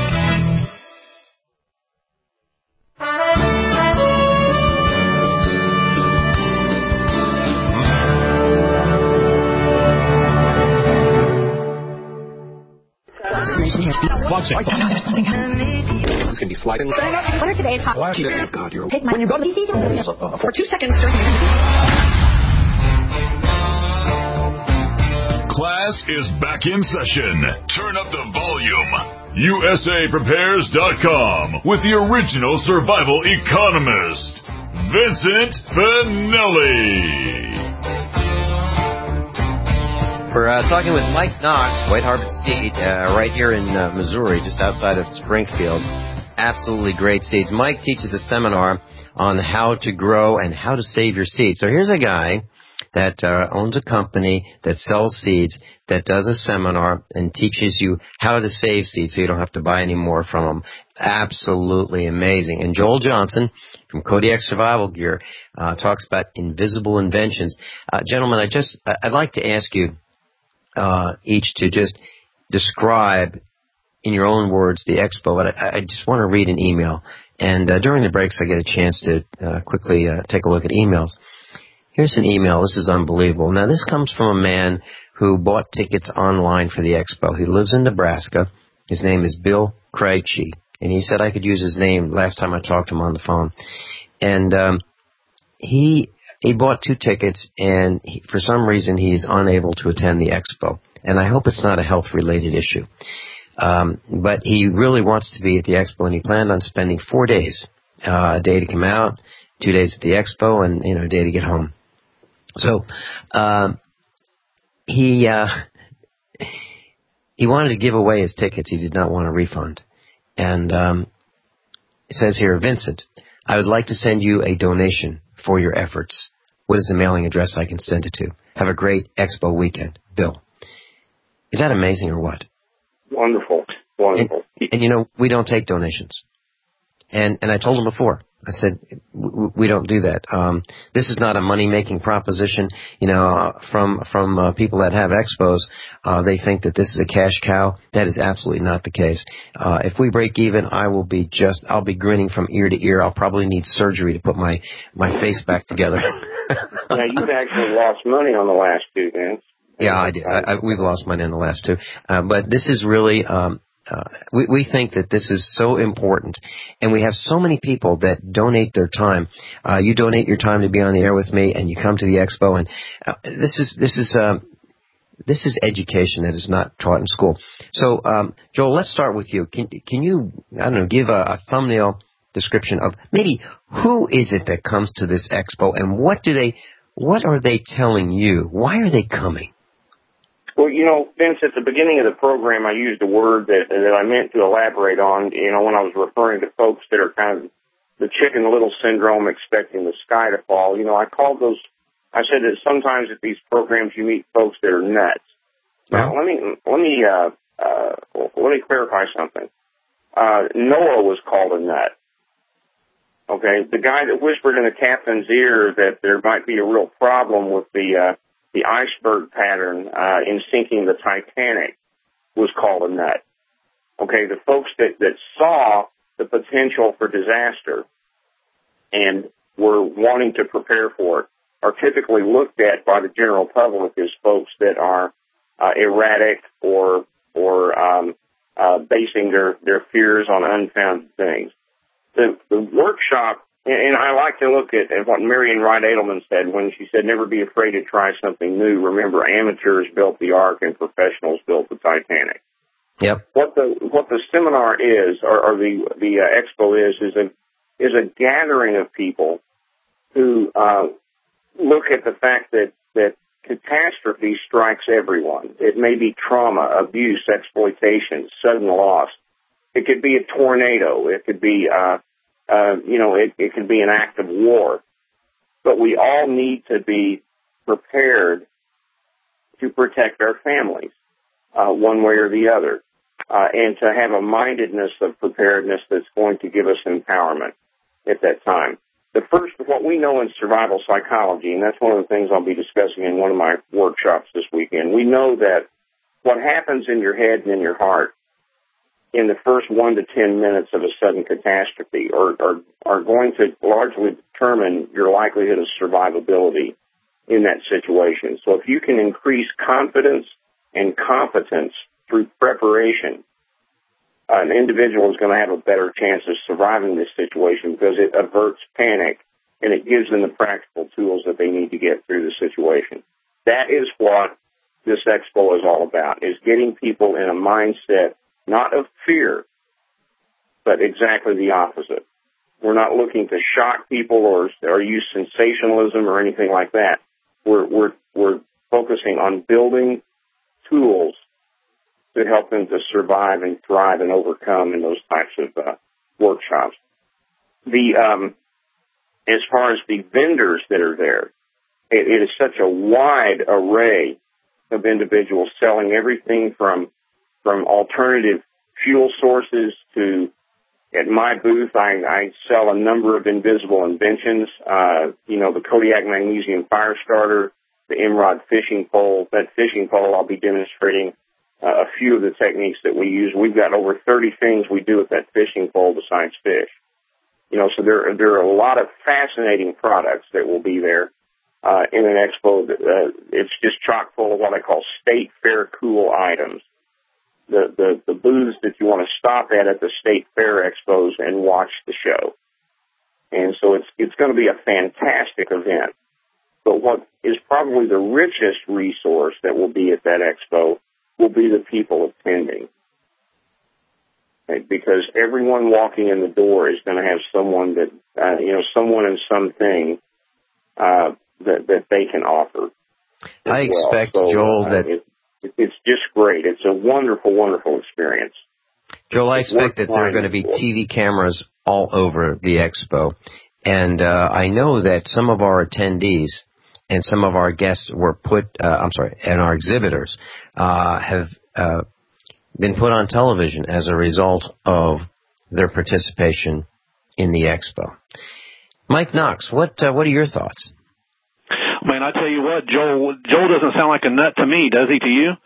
It's going to be sliding. What are today's hot? Oh, God, you're... Take mine. When you go to the... For two seconds. Class is back in session. Turn up the volume. U S A Prepares dot com with the original survival economist, Vincent Finelli. We're uh, talking with Mike Knox, White Harvest Seed, uh, right here in uh, Missouri, just outside of Springfield. Absolutely great seeds. Mike teaches a seminar on how to grow and how to save your seeds. So here's a guy that uh, owns a company that sells seeds, that does a seminar and teaches you how to save seeds so you don't have to buy any more from him. Absolutely amazing. And Joel Johnson from Kodiak Survival Gear uh, talks about invisible inventions. Uh, gentlemen, I just I'd like to ask you Uh, each to just describe in your own words the expo, but I, I just want to read an email. And uh, during the breaks, I get a chance to uh, quickly uh, take a look at emails. Here's an email. This is unbelievable. Now, this comes from a man who bought tickets online for the expo. He lives in Nebraska. His name is Bill Krejci, and he said I could use his name last time I talked to him on the phone. And um, he he bought two tickets, and he, for some reason he's unable to attend the expo. And I hope it's not a health-related issue. Um, but he really wants to be at the expo, and he planned on spending four days, uh, a day to come out, two days at the expo, and you know a day to get home. So um, he uh, he wanted to give away his tickets. He did not want a refund. And um, it says here, Vincent, I would like to send you a donation for your efforts. What is the mailing address I can send it to? Have a great expo weekend, Bill. Is that amazing or what? Wonderful, wonderful. And, and you know, we don't take donations. And and I told him before, I said, we don't do that. Um, this is not a money-making proposition. You know, uh, from from uh, people that have expos, uh, they think that this is a cash cow. That is absolutely not the case. Uh, if we break even, I will be just, I'll be grinning from ear to ear. I'll probably need surgery to put my, my face back together. Yeah, you've actually lost money on the last two, Vince. Yeah, I did. I, I, we've lost money on the last two. Uh, but this is really... Um, Uh, we, we think that this is so important, and we have so many people that donate their time. Uh, you donate your time to be on the air with me, and you come to the expo, and uh, this is this is um, this is education that is not taught in school. So, um, Joel, let's start with you. Can can you I don't know give a, a thumbnail description of maybe who is it that comes to this expo, and what do they what are they telling you? Why are they coming? Well, you know, Vince, at the beginning of the program, I used a word that that I meant to elaborate on, you know, when I was referring to folks that are kind of the chicken little syndrome, expecting the sky to fall. You know, I called those, I said that sometimes at these programs you meet folks that are nuts. Now, let me, let me, uh, uh, let me clarify something. Uh, Noah was called a nut. Okay, the guy that whispered in the captain's ear that there might be a real problem with the, uh, the iceberg pattern uh, in sinking the Titanic was called a nut. Okay, the folks that, that saw the potential for disaster and were wanting to prepare for it are typically looked at by the general public as folks that are uh, erratic or or um, uh, basing their, their fears on unfounded things. The, the workshop. And I like to look at, at what Marian Wright Edelman said when she said, never be afraid to try something new. Remember, amateurs built the Ark and professionals built the Titanic. Yep. What the what the seminar is, or, or the the uh, expo is, is a is a gathering of people who uh, look at the fact that that catastrophe strikes everyone. It may be trauma, abuse, exploitation, sudden loss. It could be a tornado. It could be uh, Uh, you know, it, it can be an act of war. But we all need to be prepared to protect our families, uh, one way or the other, uh, and to have a mindedness of preparedness that's going to give us empowerment at that time. The first, what we know in survival psychology, and that's one of the things I'll be discussing in one of my workshops this weekend, we know that what happens in your head and in your heart in the first one to ten minutes of a sudden catastrophe are, are, are going to largely determine your likelihood of survivability in that situation. So if you can increase confidence and competence through preparation, uh, an individual is going to have a better chance of surviving this situation because it averts panic and it gives them the practical tools that they need to get through the situation. That is what this expo is all about, is getting people in a mindset not of fear, but exactly the opposite. We're not looking to shock people or, or use sensationalism or anything like that. We're, we're, we're focusing on building tools to help them to survive and thrive and overcome in those types of uh, workshops. The um, as far as the vendors that are there, it, it is such a wide array of individuals selling everything from from alternative fuel sources to, at my booth, I, I sell a number of invisible inventions, uh, you know, the Kodiak Magnesium Fire Starter, the Emerald fishing pole. That fishing pole, I'll be demonstrating uh, a few of the techniques that we use. We've got over thirty things we do with that fishing pole besides fish. You know, so there, there are a lot of fascinating products that will be there uh, in an expo. Uh, it's just chock full of what I call state fair cool items. the, the, the booths that you want to stop at at the State Fair Expos and watch the show. And so it's it's going to be a fantastic event. But what is probably the richest resource that will be at that expo will be the people attending. Okay? Because everyone walking in the door is going to have someone that, uh, you know, someone and something uh, that, that they can offer. I expect, well. so, Joel, uh, that... It, it's just great. It's a wonderful, wonderful experience. Joel, I expect that there are going to be T V cameras all over the expo. And uh, I know that some of our attendees and some of our guests were put, uh, I'm sorry, and our exhibitors uh, have uh, been put on television as a result of their participation in the expo. Mike Knox, what uh, what are your thoughts? Man, I tell you what, Joel, Joel doesn't sound like a nut to me, does he to you?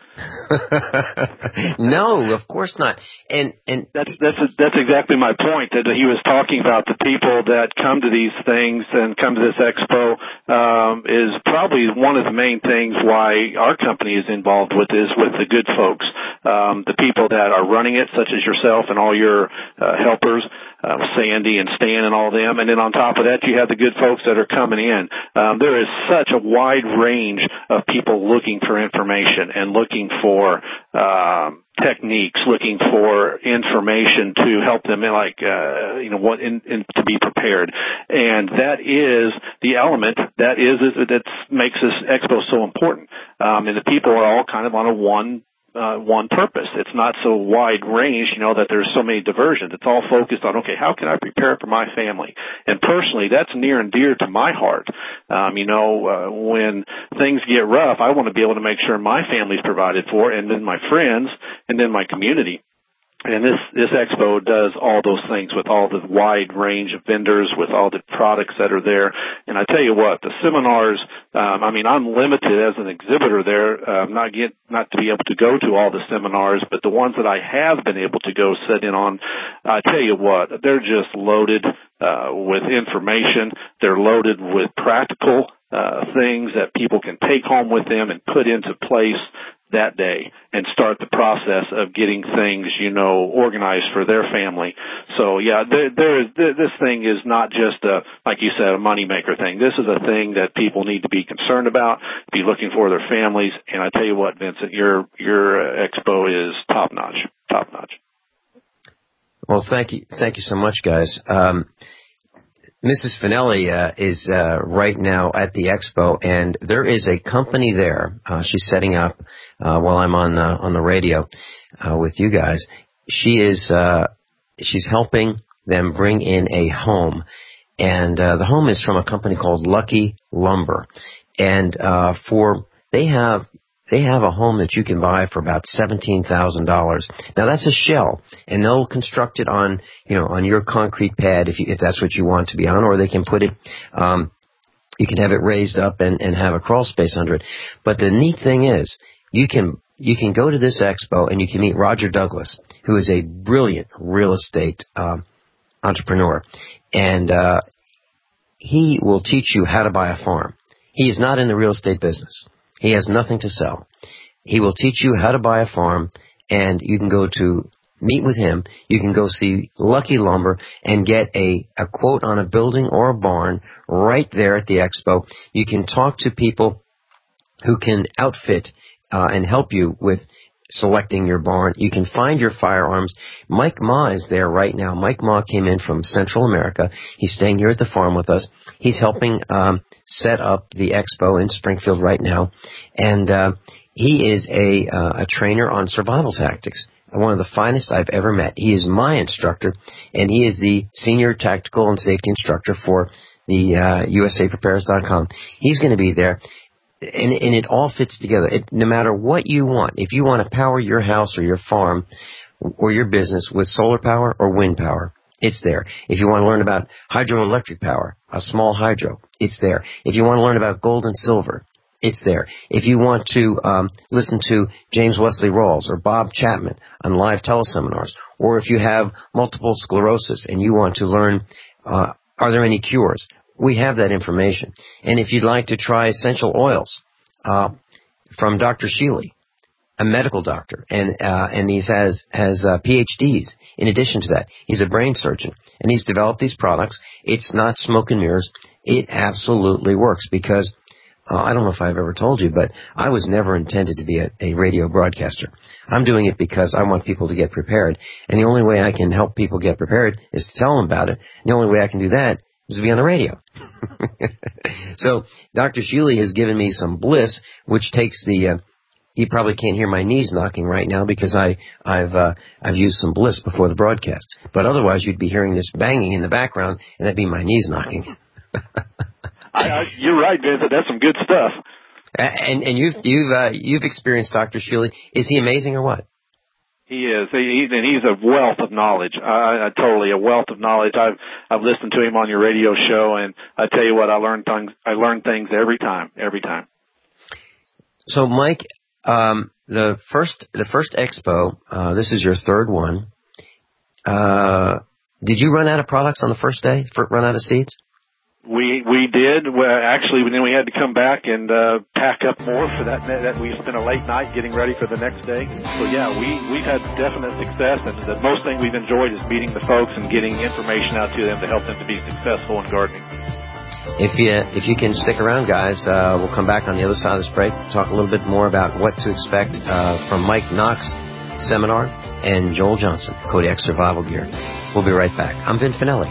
No, of course not. And and that's that's that's exactly my point. That he was talking about the people that come to these things and come to this expo um, is probably one of the main things why our company is involved with is with the good folks, um, the people that are running it, such as yourself and all your uh, helpers, uh, Sandy and Stan and all them. And then on top of that, you have the good folks that are coming in. Um, there is such a wide range of people looking for information and looking for um, techniques, looking for information to help them in like, uh, you know, what in, in, to be prepared. And that is the element that is, is that makes this expo so important. Um, and the people are all kind of on a one Uh, one purpose. It's not so wide range, you know, that there's so many diversions. It's all focused on, okay, how can I prepare for my family? And personally, that's near and dear to my heart. Um, you know, uh, when things get rough, I want to be able to make sure my family's provided for, and then my friends, and then my community. And this, this expo does all those things with all the wide range of vendors, with all the products that are there. And I tell you what, the seminars, um, I mean, I'm limited as an exhibitor there, um, not get, not to be able to go to all the seminars, but the ones that I have been able to go sit in on, I tell you what, they're just loaded, uh, with information. They're loaded with practical, uh, things that people can take home with them and put into place that day and start the process of getting things, you know, organized for their family. So, yeah, there, there is, this thing is not just a, like you said, a moneymaker thing. This is a thing that people need to be concerned about, be looking for their families. And I tell you what, Vincent, your, your expo is top notch, top notch. Well, thank you. Thank you so much, guys. Um, Missus Finelli uh, is uh, right now at the expo, and there is a company there. Uh, she's setting up uh, while I'm on uh, on the radio uh, with you guys. She is uh, she's helping them bring in a home, and uh, the home is from a company called Lucky Lumber, and uh, for they have. They have a home that you can buy for about seventeen thousand dollars. Now that's a shell, and they'll construct it on, you know, on your concrete pad if you, if that's what you want to be on, or they can put it, um, you can have it raised up and, and have a crawl space under it. But the neat thing is, you can you can go to this expo and you can meet Roger Douglas, who is a brilliant real estate um, entrepreneur, and uh, he will teach you how to buy a farm. He is not in the real estate business. He has nothing to sell. He will teach you how to buy a farm, and you can go to meet with him. You can go see Lucky Lumber and get a, a quote on a building or a barn right there at the expo. You can talk to people who can outfit uh, and help you with selecting your barn. You can find your firearms. Mike Ma is there right now. Mike Ma came in from Central America. He's staying here at the farm with us. He's helping um, set up the expo in Springfield right now. And uh, he is a, uh, a trainer on survival tactics, one of the finest I've ever met. He is my instructor, and he is the senior tactical and safety instructor for the uh, U S A Prepares dot com. He's going to be there. And, and it all fits together. It, no matter what you want, if you want to power your house or your farm or your business with solar power or wind power, it's there. If you want to learn about hydroelectric power, a small hydro, it's there. If you want to learn about gold and silver, it's there. If you want to um, listen to James Wesley Rawls or Bob Chapman on live teleseminars, or if you have multiple sclerosis and you want to learn, uh, are there any cures? We have that information. And if you'd like to try essential oils uh, from Doctor Shealy, a medical doctor, and uh, and he has has uh, P H Ds. In addition to that, he's a brain surgeon, and he's developed these products. It's not smoke and mirrors. It absolutely works because uh, I don't know if I've ever told you, but I was never intended to be a, a radio broadcaster. I'm doing it because I want people to get prepared, and the only way I can help people get prepared is to tell them about it. And the only way I can do that is to be on the radio. So Doctor Shealy has given me some Bliss, which takes the uh, you probably can't hear my knees knocking right now because I, I've uh, I've used some Bliss before the broadcast. But otherwise, you'd be hearing this banging in the background, and that'd be my knees knocking. I, I, you're right, Vincent. That's some good stuff. And and you've you've uh, you've experienced Doctor Shealy. Is he amazing or what? He is, he, and he's a wealth of knowledge. I, I totally a wealth of knowledge. I've I've listened to him on your radio show, and I tell you what, I learn things. I learn things every time, every time. So, Mike, um, the first the first expo. Uh, this is your third one. Uh, did you run out of products on the first day? For, run out of seeds? We we did. Well, actually, then we had to come back and uh, pack up more for that. That we spent a late night getting ready for the next day. So yeah, we we've had definite success, and the most thing we've enjoyed is meeting the folks and getting information out to them to help them to be successful in gardening. If you if you can stick around, guys, uh, we'll come back on the other side of this break. Talk a little bit more about what to expect uh, from Mike Knox seminar and Joel Johnson, Kodiak Survival Gear. We'll be right back. I'm Vin Finelli.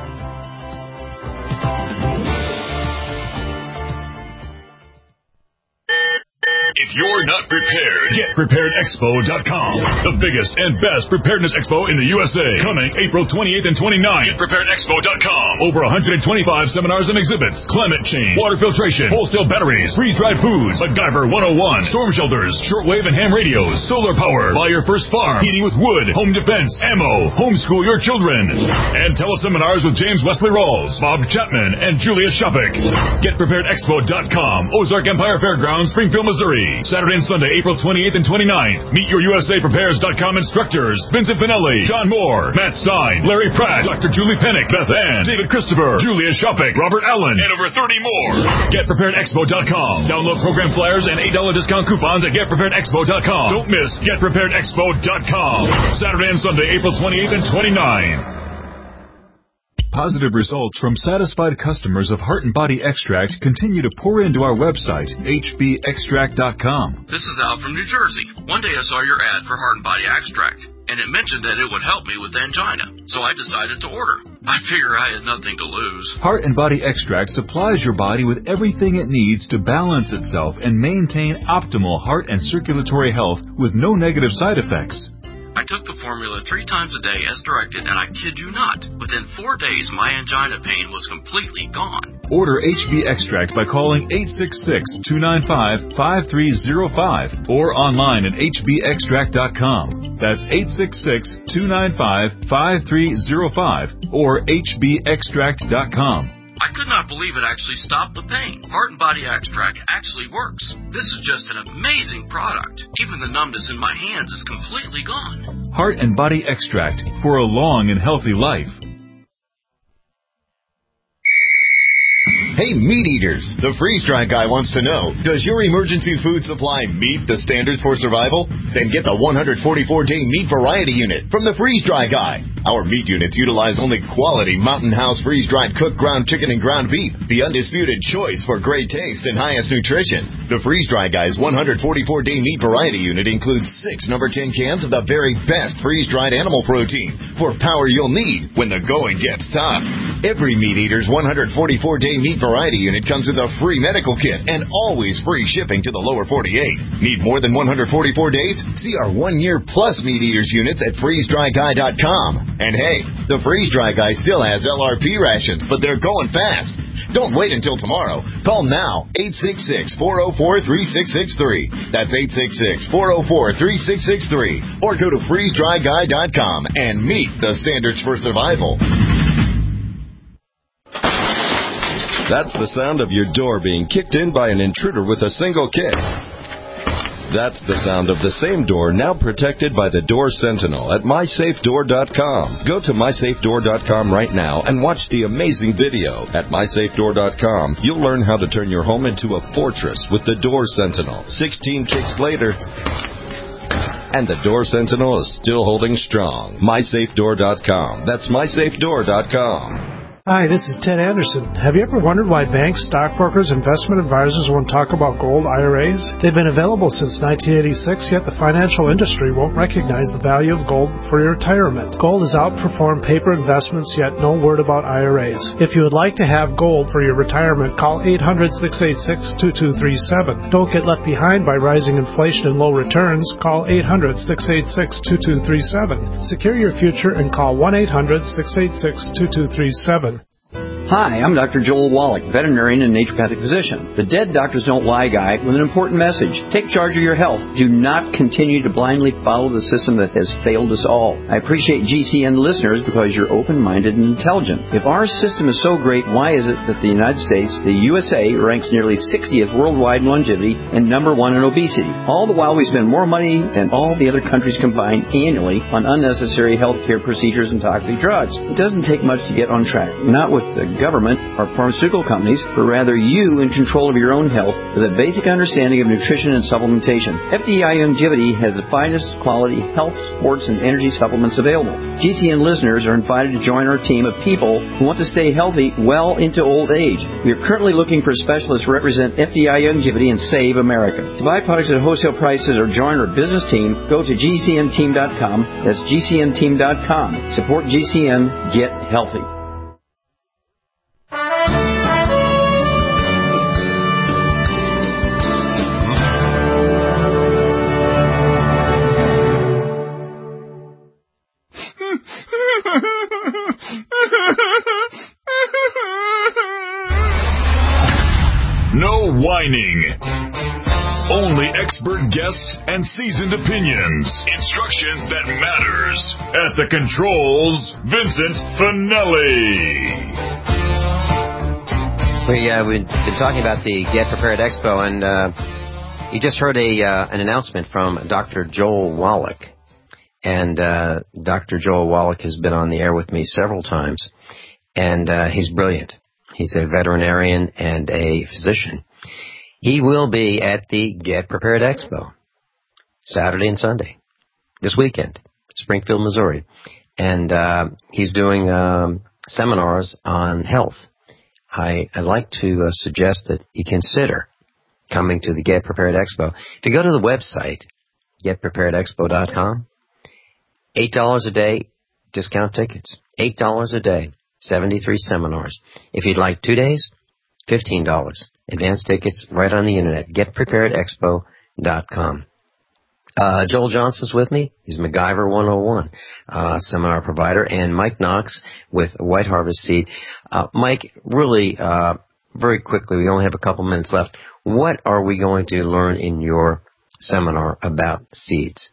If you're not prepared, get prepared expo dot com. The biggest and best preparedness expo in the U S A. Coming April twenty-eighth and twenty-ninth. get prepared expo dot com. Over one hundred twenty-five seminars and exhibits. Climate change, water filtration, wholesale batteries, freeze-dried foods, MacGyver one oh one, storm shelters, shortwave and ham radios, solar power, buy your first farm, heating with wood, home defense, ammo, homeschool your children. And teleseminars with James Wesley Rawls, Bob Chapman, and Julia Shopik. get prepared expo dot com. Ozark Empire Fairgrounds, Springfield, Missouri. Saturday and Sunday, April twenty-eighth and twenty-ninth. Meet your U S A Prepares dot com instructors. Vincent Finelli, John Moore, Matt Stein, Larry Pratt, Doctor Julie Pennick, Beth Ann, David Christopher, Julia Shopik, Robert Allen, and over thirty more. get prepared expo dot com. Download program flyers and eight dollars discount coupons at get prepared expo dot com. Don't miss get prepared expo dot com. Saturday and Sunday, April twenty-eighth and twenty-ninth. Positive results from satisfied customers of Heart and Body Extract continue to pour into our website, H B extract dot com. This is Al from New Jersey. One day I saw your ad for Heart and Body Extract, and it mentioned that it would help me with angina, so I decided to order. I figure I had nothing to lose. Heart and Body Extract supplies your body with everything it needs to balance itself and maintain optimal heart and circulatory health with no negative side effects. I took the formula three times a day as directed, and I kid you not, within four days my angina pain was completely gone. Order H B Extract by calling eight six six, two nine five, five three zero five or online at H B extract dot com. That's eight six six, two nine five, five three zero five or H B extract dot com. I could not believe it actually stopped the pain. Heart and Body Extract actually works. This is just an amazing product. Even the numbness in my hands is completely gone. Heart and Body Extract for a long and healthy life. Hey, meat eaters! The Freeze Dry Guy wants to know, does your emergency food supply meet the standards for survival? Then get the one hundred forty-four day meat variety unit from the Freeze Dry Guy. Our meat units utilize only quality Mountain House freeze-dried cooked ground chicken and ground beef, the undisputed choice for great taste and highest nutrition. The Freeze Dry Guy's one hundred forty-four day meat variety unit includes six number ten cans of the very best freeze-dried animal protein for power you'll need when the going gets tough. Every meat eater's one hundred forty-four day meat variety unit comes with a free medical kit and always free shipping to the lower forty-eight. Need more than one hundred forty-four days? See our one year plus meat eaters units at freeze dry guy dot com. And hey, the Freeze Dry Guy still has L R P rations, but they're going fast. Don't wait until tomorrow. Call now, eight six six, four oh four, three six six three. That's eight six six, four oh four, three six six three. Or go to freeze dry guy dot com and meet the standards for survival. That's the sound of your door being kicked in by an intruder with a single kick. That's the sound of the same door now protected by the Door Sentinel at my safe door dot com. Go to my safe door dot com right now and watch the amazing video. At my safe door dot com, you'll learn how to turn your home into a fortress with the Door Sentinel. sixteen kicks later, And the Door Sentinel is still holding strong. my safe door dot com. That's my safe door dot com. Hi, this is Ted Anderson. Have you ever wondered why banks, stockbrokers, investment advisors won't talk about gold I R As? They've been available since nineteen eighty-six, yet the financial industry won't recognize the value of gold for your retirement. Gold has outperformed paper investments, yet no word about I R As. If you would like to have gold for your retirement, call eight hundred, six eight six, two two three seven. Don't get left behind by rising inflation and low returns. Call eight hundred, six eight six, two two three seven. Secure your future and call one eight hundred, six eight six, two two three seven. Hi, I'm Doctor Joel Wallach, veterinarian and naturopathic physician. The Dead Doctors Don't Lie guy with an important message. Take charge of your health. Do not continue to blindly follow the system that has failed us all. I appreciate G C N listeners because you're open-minded and intelligent. If our system is so great, why is it that the United States, the U S A, ranks nearly sixtieth worldwide in longevity and number one in obesity? All the while we spend more money than all the other countries combined annually on unnecessary healthcare procedures and toxic drugs. It doesn't take much to get on track. Not with the government or pharmaceutical companies, but rather you in control of your own health with a basic understanding of nutrition and supplementation. F D I Longevity has the finest quality health, sports, and energy supplements available. G C N listeners are invited to join our team of people who want to stay healthy well into old age. We are currently looking for specialists to represent F D I Longevity and Save America. To buy products at wholesale prices or join our business team, go to G C N team dot com. That's G C N team dot com. Support G C N. Get healthy. No whining. Only expert guests and seasoned opinions. Instruction that matters. At the controls, Vincent Finelli. We, uh, we've been talking about the Get Prepared Expo, and uh, you just heard a uh, an announcement from Doctor Joel Wallach. And uh, Doctor Joel Wallach has been on the air with me several times, and uh, he's brilliant. He's a veterinarian and a physician. He will be at the Get Prepared Expo Saturday and Sunday, this weekend, Springfield, Missouri. And uh, he's doing um, seminars on health. I, I'd like to uh, suggest that you consider coming to the Get Prepared Expo. If you go to the website, get prepared expo dot com, eight dollars a day, discount tickets. eight dollars a day, seventy-three seminars. If you'd like two days, fifteen dollars. Advanced tickets right on the internet, get prepared expo dot com. Uh, Joel Johnson's with me. He's MacGyver one oh one, uh, seminar provider, and Mike Knox with White Harvest Seed. Uh, Mike, really, uh, very quickly, we only have a couple minutes left. What are we going to learn in your seminar about seeds?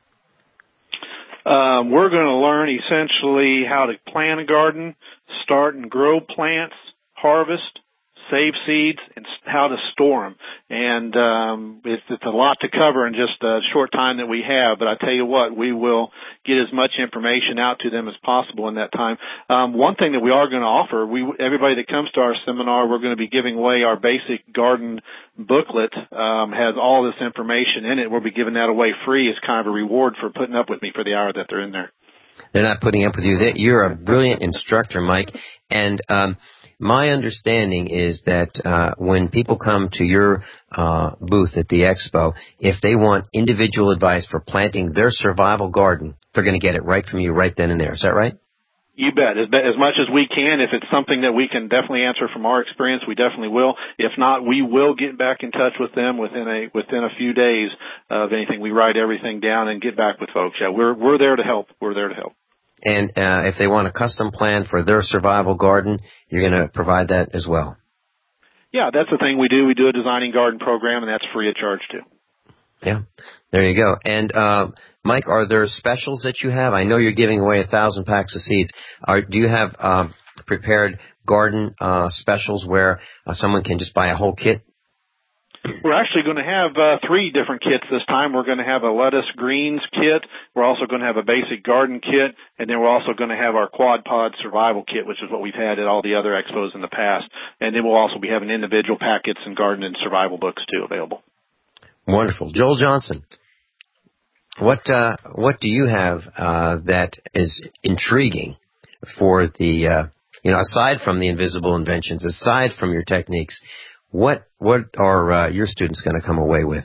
Um, we're going to learn essentially how to plant a garden, start and grow plants, harvest, save seeds, and how to store them. And um, it's, it's a lot to cover in just a short time that we have, but I tell you what, we will get as much information out to them as possible in that time. Um, one thing that we are going to offer, we everybody that comes to our seminar, we're going to be giving away our basic garden booklet, um, has all this information in it. We'll be giving that away free as kind of a reward for putting up with me for the hour that they're in there. They're not putting up with you. You're a brilliant instructor, Mike, and um, my understanding is that uh, when people come to your uh, booth at the expo, if they want individual advice for planting their survival garden, they're going to get it right from you right then and there. Is that right? You bet. As, as much as we can. If it's something that we can definitely answer from our experience, we definitely will. If not, we will get back in touch with them within a within a few days of anything. We write everything down and get back with folks. Yeah, we're we're there to help. We're there to help. And uh, if they want a custom plan for their survival garden, you're going to provide that as well. Yeah, that's the thing we do. We do a designing garden program, and that's free of charge, too. Yeah, there you go. And, uh, Mike, are there specials that you have? I know you're giving away a thousand packs of seeds. Are, do you have uh, prepared garden uh, specials where uh, someone can just buy a whole kit? We're actually going to have uh, three different kits this time. We're going to have a lettuce greens kit. We're also going to have a basic garden kit. And then we're also going to have our quad pod survival kit, which is what we've had at all the other expos in the past. And then we'll also be having individual packets and garden and survival books, too, available. Wonderful. Joel Johnson, What uh, what do you have uh, that is intriguing for the uh, you know aside from the invisible inventions, aside from your techniques, what what are uh, your students going to come away with?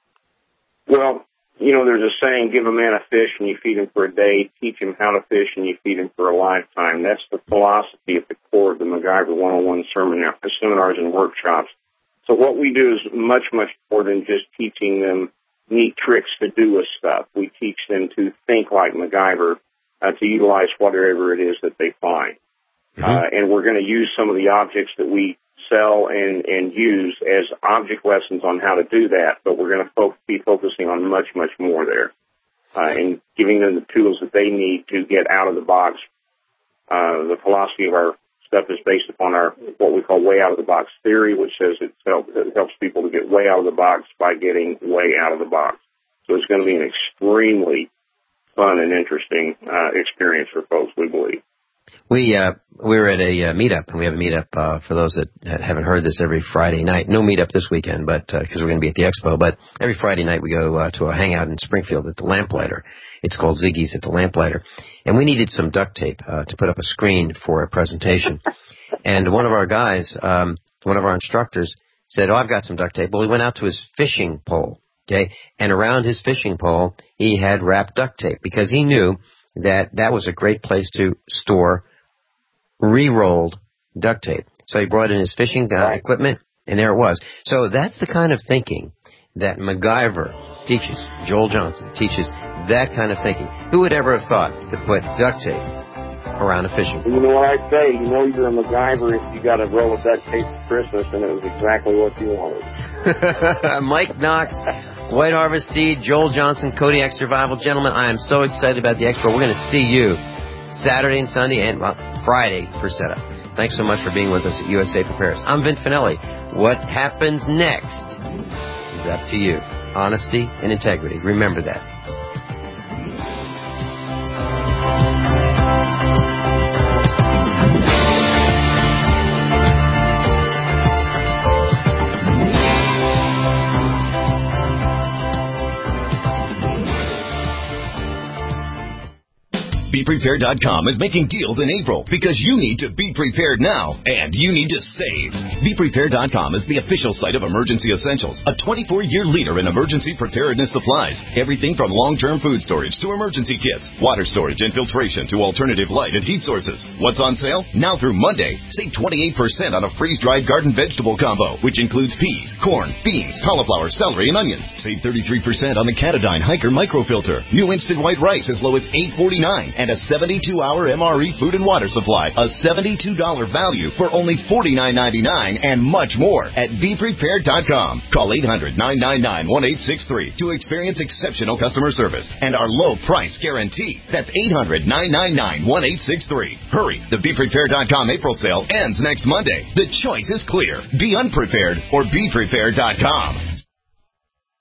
Well, you know, there's a saying: give a man a fish and you feed him for a day; teach him how to fish and you feed him for a lifetime. That's the philosophy at the core of the MacGyver one oh one seminar, seminars and workshops. So what we do is much, much more than just teaching them neat tricks to do with stuff. We teach them to think like MacGyver, uh, to utilize whatever it is that they find. Mm-hmm. Uh, and we're going to use some of the objects that we sell and, and use as object lessons on how to do that, but we're going to fo- be focusing on much, much more there, uh, and giving them the tools that they need to get out of the box. Uh, the philosophy of our stuff is based upon our what we call way out of the box theory, which says it, help, it helps people to get way out of the box by getting way out of the box. So it's going to be an extremely fun and interesting uh, experience for folks, we believe. We uh, we were at a uh, meetup, and we have a meetup uh, for those that haven't heard this every Friday night. No meetup this weekend, but because uh, we're going to be at the expo. But every Friday night we go uh, to a hangout in Springfield at the Lamplighter. It's called Ziggy's at the Lamplighter, and we needed some duct tape uh, to put up a screen for a presentation. And one of our guys, um, one of our instructors, said, "Oh, I've got some duct tape." Well, he went out to his fishing pole, okay, and around his fishing pole he had wrapped duct tape because he knew that that was a great place to store re-rolled duct tape. So he brought in his fishing uh, equipment, and there it was. So that's the kind of thinking that MacGyver teaches. Joel Johnson teaches that kind of thinking. Who would ever have thought to put duct tape around a fishing pole? You know what I say? You know you're a MacGyver if you got a roll of duct tape for Christmas, and it was exactly what you wanted. Mike Knox, White Harvest Seed, Joel Johnson, Kodiak Survival. Gentlemen, I am so excited about the expo. We're going to see you Saturday and Sunday and well, Friday for setup. Thanks so much for being with us at U S A Prepares. I'm Vin Finelli. What happens next is up to you. Honesty and integrity. Remember that. Be Prepared dot com is making deals in April because you need to be prepared now and you need to save. Be Prepared dot com is the official site of Emergency Essentials, a twenty-four year leader in emergency preparedness supplies. Everything from long-term food storage to emergency kits, water storage and filtration to alternative light and heat sources. What's on sale? Now through Monday, save twenty-eight percent on a freeze-dried garden vegetable combo, which includes peas, corn, beans, cauliflower, celery, and onions. Save thirty-three percent on the Katadyn Hiker microfilter. New instant white rice as low as eight forty-nine. And a seventy-two hour M R E food and water supply, a seventy-two dollars value for only forty-nine ninety-nine, and much more at Be Prepared dot com. Call eight hundred nine nine nine one eight six three to experience exceptional customer service and our low price guarantee. That's eight hundred nine nine nine one eight six three. Hurry, the Be Prepared dot com April sale ends next Monday. The choice is clear. Be unprepared or Be Prepared dot com.